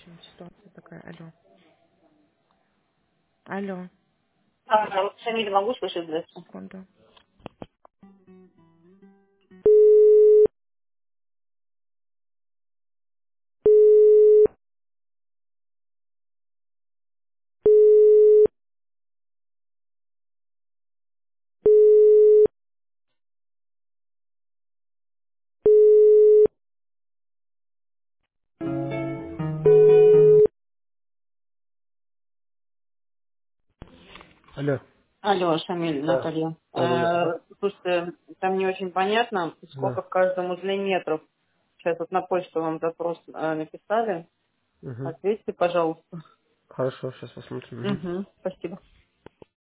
общем, ситуация такая. Алло. Алло. Шамиль, могу слышать, здравствуйте? Секунду. Алло. Алло, Шамиль, Да. Наталья. Да. Слушайте, там не очень понятно, Да. сколько в каждом узле метров. Сейчас вот на почту вам запрос написали. Угу. Ответьте, пожалуйста. Хорошо, сейчас посмотрим. Мгм. Угу, спасибо.